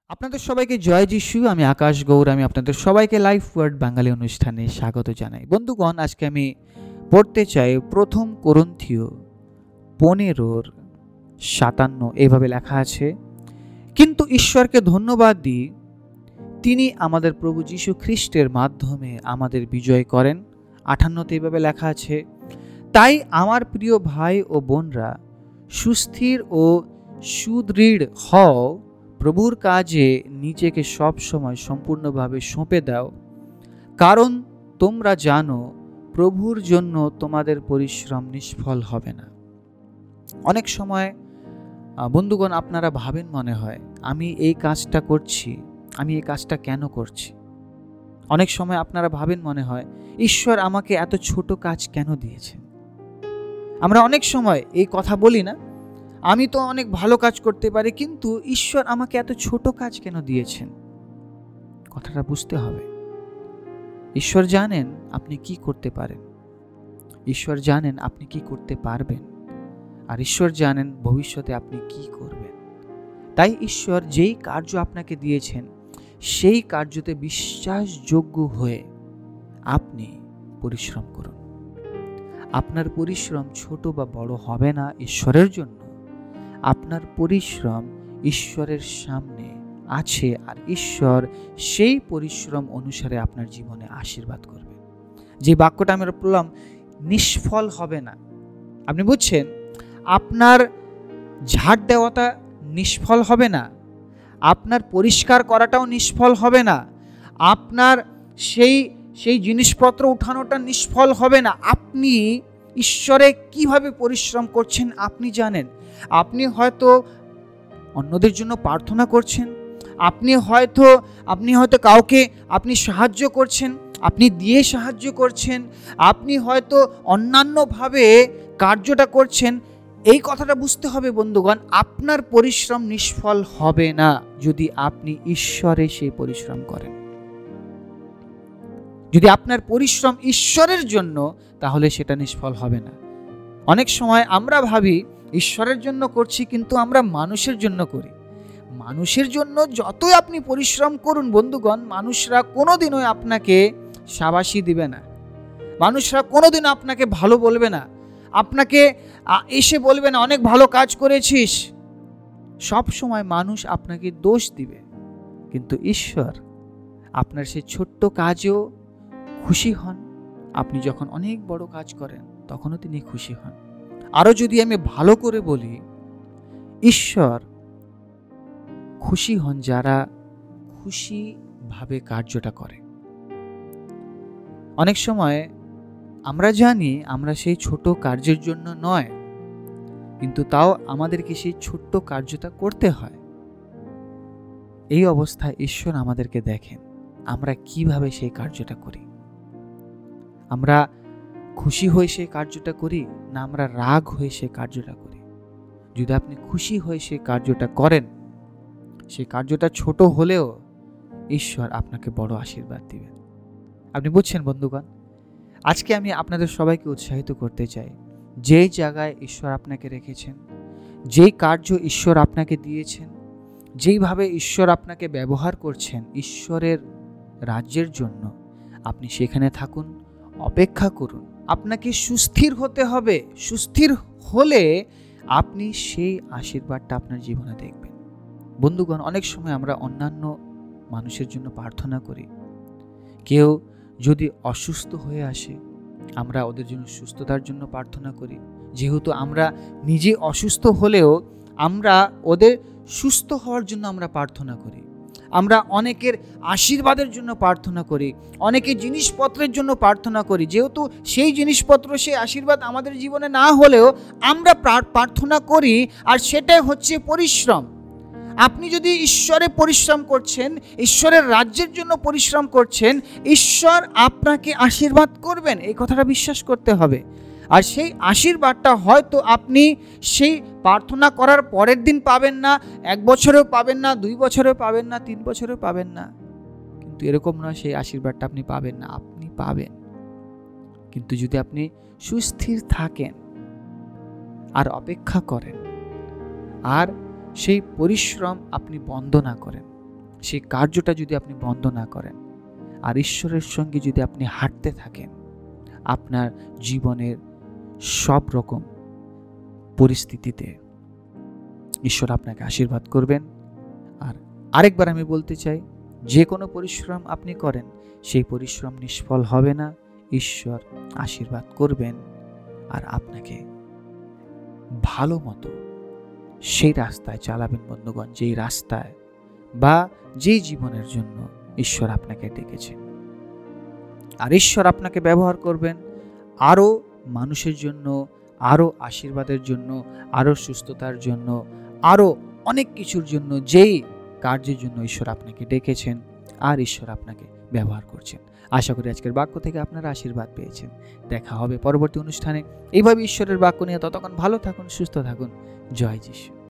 আপনাদের সবাইকে জয় যিশু। আমি আকাশ গৌর। আমি আপনাদের সবাইকে লাইফ ওয়ার্ড বাঙালি অনুষ্ঠানে স্বাগত জানাই। বন্ধুগণ, আজকে আমি পড়তে চাই প্রথম কোরিন্থীয় 15:57। এইভাবে লেখা আছে, কিন্তু ঈশ্বরকে ধন্যবাদ দিই, তিনি আমাদের প্রভু যীশু খ্রিস্টের মাধ্যমে আমাদের বিজয় করেন। 58 এইভাবে লেখা আছে, তাই আমার প্রিয় ভাই ও বোনরা, সুস্থির ও সুদৃঢ় হও, প্রভুর কাজে নিজেকে সব সময় সম্পূর্ণভাবে সঁপে দাও, কারণ তোমরা জানো প্রভুর জন্য তোমাদের পরিশ্রম নিষ্ফল হবে না। অনেক সময় বন্ধুগণ, আপনারা ভাবেন মনে হয় আমি এই কাজটা করছি, আমি এই কাজটা কেন করছি। অনেক সময় আপনারা ভাবেন মনে হয় ঈশ্বর আমাকে এত ছোট কাজ কেন দিয়েছেন। আমরা অনেক সময় এই কথা বলি না, আমি তো অনেক ভালো কাজ করতে পারি, কিন্তু ঈশ্বর আমাকে এত ছোট কাজ কেন দিয়েছেন। কথাটা বুঝতে হবে। ঈশ্বর জানেন আপনি কি করতে পারেন, ঈশ্বর জানেন আপনি কি করতে পারবেন, আর ঈশ্বর জানেন ভবিষ্যতে আপনি কি করবেন। তাই ঈশ্বর যেই কার্য আপনাকে দিয়েছেন সেই কার্যতে বিশ্বাসযোগ্য হয়ে আপনি পরিশ্রম করুন। আপনার পরিশ্রম ছোট বা বড় হবে না ঈশ্বরের জন্য। আপনার পরিশ্রম ঈশ্বরের সামনে আছে, আর ঈশ্বর সেই পরিশ্রম অনুসারে আপনার জীবনে আশীর্বাদ করবে। যে বাক্যটা আমরা পড়লাম, নিষ্ফল হবে না। আপনি বুঝছেন, আপনার ঝাড় দেওয়াটা নিষ্ফল হবে না, আপনার পরিষ্কার করাটাও নিষ্ফল হবে না, আপনার সেই জিনিসপত্র উঠানোটা নিষ্ফল হবে না। আপনি ঈশ্বরে কিভাবে পরিশ্রম করছেন আপনি জানেন। আপনি হয়তো অন্যদের জন্য প্রার্থনা করছেন, আপনি হয়তো কাউকে আপনি সাহায্য করছেন, আপনি দিয়ে সাহায্য করছেন, আপনি হয়তো অন্যান্যভাবে কার্যটা করছেন। এই কথাটা বুঝতে হবে বন্ধুগণ, আপনার পরিশ্রম নিষ্ফল হবে না যদি আপনি ঈশ্বরে সেই পরিশ্রম করেন। যদি আপনার পরিশ্রম ঈশ্বরের জন্য, তাহলে সেটা নিষ্ফল হবে না। অনেক সময় আমরা ভাবি ঈশ্বরের জন্য করছি, কিন্তু আমরা মানুষের জন্য করি। মানুষের জন্য যতই আপনি পরিশ্রম করুন বন্ধুগণ, মানুষরা কোনোদিনও আপনাকে শাবাশি দিবে না, মানুষরা কোনোদিনও আপনাকে ভালো বলবে না, আপনাকে এসে বলবে না অনেক ভালো কাজ করেছিস। সব সময় মানুষ আপনাকে দোষ দিবে, কিন্তু ঈশ্বর আপনার সেই ছোট্ট কাজেও খুশি হন। আপনি যখন অনেক বড় কাজ করেন তখনও তিনি খুশি হন। আরও যদি আমি ভালো করে বলি, ঈশ্বর খুশি হন যারা খুশিভাবে কার্যটা করে। অনেক সময় আমরা জানি আমরা সেই ছোট কার্যের জন্য নয়, কিন্তু তাও আমাদেরকে সেই ছোট্ট কার্যটা করতে হয়। এই অবস্থায় ঈশ্বর আমাদেরকে দেখেন আমরা কিভাবে সেই কার্যটা করি। আমরা খুশি হয়ে সেই কার্যটা করি, না আমরা রাগ হয়ে সেই কার্যটা করি। যদি আপনি খুশি হয়ে সেই কার্যটা করেন, সেই কার্যটা ছোট হলেও ঈশ্বর আপনাকে বড় আশীর্বাদ দিবেন। আপনি বুঝছেন বন্ধুগণ, আজকে আমি আপনাদের সবাইকে উৎসাহিত করতে চাই, যেই জায়গায় ঈশ্বর আপনাকে রেখেছেন, যেই কার্য ঈশ্বর আপনাকে দিয়েছেন, যেইভাবে ঈশ্বর আপনাকে ব্যবহার করছেন ঈশ্বরের রাজ্যের জন্য, আপনি সেখানে থাকুন, অপেক্ষা করুন। আপনাকে সুস্থির হতে হবে। সুস্থির হলে আপনি সেই আশীর্বাদটা আপনার জীবনে দেখবেন। বন্ধুগণ, অনেক সময় আমরা অন্যান্য মানুষের জন্য প্রার্থনা করি। কেউ যদি অসুস্থ হয়ে আসে, আমরা ওদের জন্য সুস্থতার জন্য প্রার্থনা করি। যেহেতু আমরা নিজে অসুস্থ হলেও আমরা ওদের সুস্থ হওয়ার জন্য আমরা প্রার্থনা করি। আমরা অনেকের আশীর্বাদের জন্য প্রার্থনা করি, অনেকের জিনিসপত্রের জন্য প্রার্থনা করি। যেহেতু সেই জিনিসপত্র, সেই আশীর্বাদ আমাদের জীবনে না হলেও আমরা প্রার্থনা করি, আর সেটাই হচ্ছে পরিশ্রম। আপনি যদি ঈশ্বরে পরিশ্রম করছেন, ঈশ্বরের রাজ্যের জন্য পরিশ্রম করছেন, ঈশ্বর আপনাকে আশীর্বাদ করবেন। এই কথাটা বিশ্বাস করতে হবে। আর সেই আশীর্বাদটা হয়তো আপনি সেই প্রার্থনা করার পরের দিন পাবেন না, 1 বছরেও পাবেন না, 2 বছরেও পাবেন না, 3 বছরেও পাবেন না। কিন্তু এরকম নয় সেই আশীর্বাদটা আপনি পাবেন না, আপনি পাবেন। কিন্তু যদি আপনি সুস্থির থাকেন আর অপেক্ষা করেন, আর সেই পরিশ্রম আপনি বন্ধ না করেন, সেই কার্যটা যদি আপনি বন্ধ না করেন আর ঈশ্বরের সঙ্গে যদি আপনি হাঁটতে থাকেন, আপনার জীবনের সব রকম পরিস্থিতিতে ঈশ্বর আপনাকে আশীর্বাদ করবেন। আর আরেকবার আমি বলতে চাই, যে কোনো পরিশ্রম আপনি করেন সেই পরিশ্রম নিষ্ফল হবে না, ঈশ্বর আশীর্বাদ করবেন আর আপনাকে ভালো মতো সেই রাস্তায় চালাবেন বন্ধুগণ, যেই রাস্তায় বা যেই জীবনের জন্য ঈশ্বর আপনাকে ডেকেছেন। আর ঈশ্বর আপনাকে ব্যবহার করবেন আরও মানুষের জন্য, আরও আশীর্বাদের জন্য, আরও সুস্থতার জন্য, আরও অনেক কিছুর জন্য, যেই কার্যের জন্য ঈশ্বর আপনাকে ডেকেছেন আর ঈশ্বর আপনাকে ব্যবহার করছেন। আশা করি আজকের বাক্য থেকে আপনারা আশীর্বাদ পেয়েছেন। দেখা হবে পরবর্তী অনুষ্ঠানে এইভাবে ঈশ্বরের বাক্য নিয়ে। ততক্ষণ ভালো থাকুন, সুস্থ থাকুন। জয় যিশু।